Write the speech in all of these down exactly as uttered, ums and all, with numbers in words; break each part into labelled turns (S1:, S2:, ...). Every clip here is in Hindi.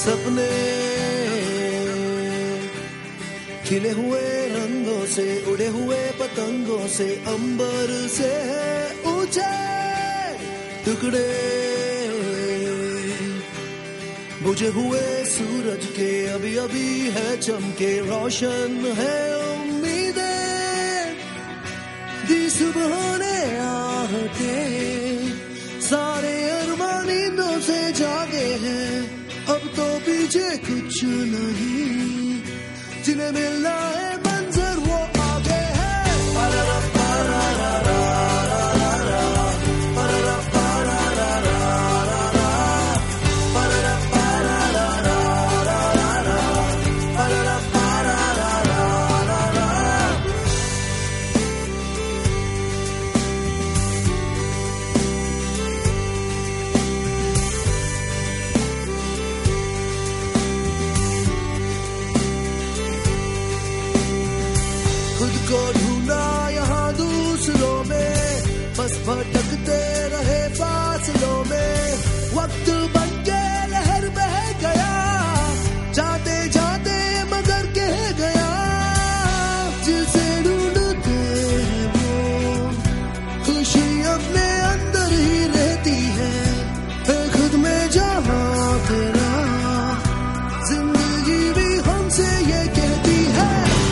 S1: सपने खिले हुए रंगों से, उड़े हुए पतंगों से, अंबर से ऊंचे टुकड़े, बुझे हुए सूरज के अभी अभी है चमके, रोशन है उम्मीदें, दी सुबह ने आहटे, सारे अरमान नींदों से जागे हैं, अब तो पीछे कुछ नहीं, जिन्हें मिलना है मंजर वो आगे है। खुद को ढूंढा यहाँ दूसरों में, बस भटकते रहे फासलों में, वक्त बन के लहर बह गया, जाते जाते मगर कह गया, जिसे ढूंढते हैं वो खुशी अपने अंदर ही रहती है, खुद में जहाँ तेरा जिंदगी भी हमसे ये कहती है।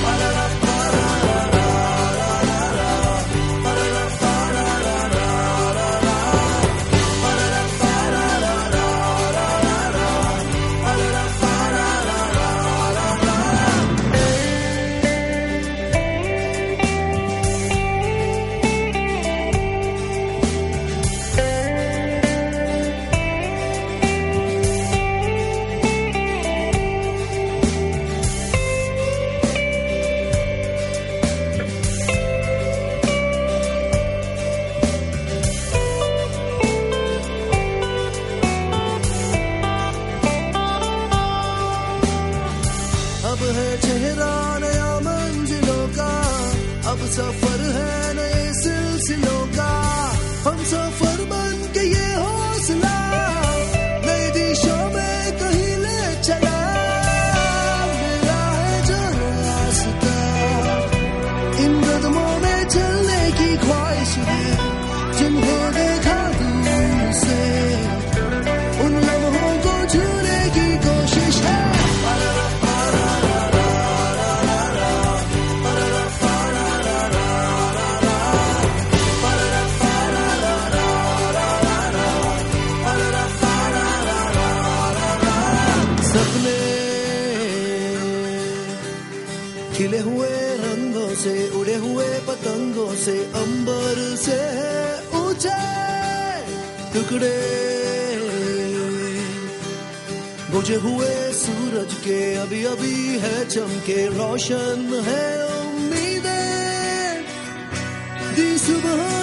S1: अब है चेहरा नया मंजिलों का, अब सफर है नए सिलसिलों का, हम सफर बन के ये हौसला नई दिशा में कहीं ले चला, मेरा है जो रास्ता इन कदमों में चलने की ख्वाहिश है, जिन्हें देखा दूर से उन लम्हों को छूने की कोशिश है। सपने खिले हुए रंगों से, उड़े हुए पतंगों से, अंबर से ऊंचे टुकड़े, बुझे हुए सूरज के अभी अभी है चमके, रोशन है उम्मीदें, दी सुबह